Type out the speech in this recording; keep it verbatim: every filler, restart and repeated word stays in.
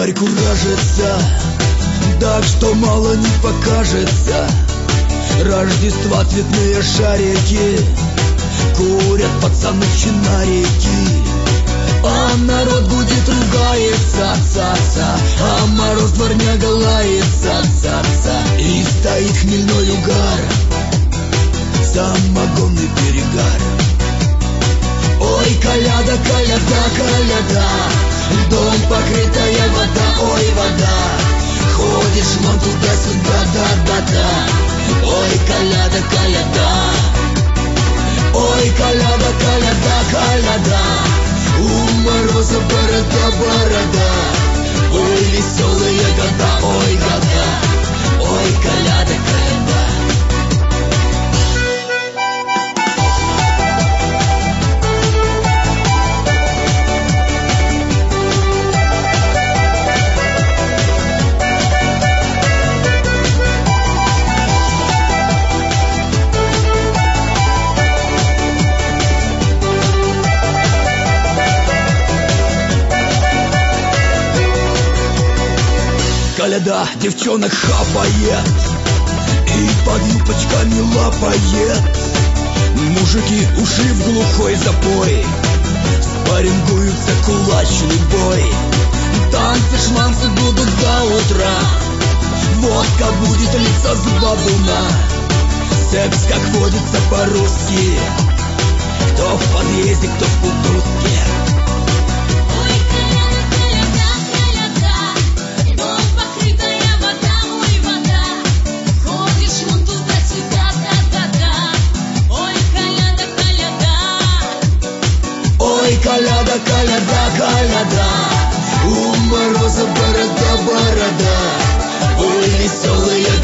Фонарь куражится, так что мало не покажется. Рождества цветные шарики курят пацаны в чинарики. А народ будет, ругается, ца-ца, а мороз дворняга лается, ца-ца. И стоит хмельной угар, самогонный перегар. Ой, коляда, коляда, коляда, дом покрытая вода, ой, вода. Ходишь, ман, туда-сюда, да-да-да. Ой, коляда, коляда, ой, коляда, коляда, коляда. У мороза борода, борода. Ой, веселые года, ой, года. Ой, коляда, коляда. Коляда девчонок хапает и под юбочками лапает. Мужики ушли в глухой запой, спаррингуются, кулачный бой. Танцы, шманцы будут до утра, водка будет литься с бабуна. Секс, как водится по-русски, кто в подъезде, кто в кутузке. Ой, коляда, коляда, коляда, у мороза борода, борода. Ой, веселые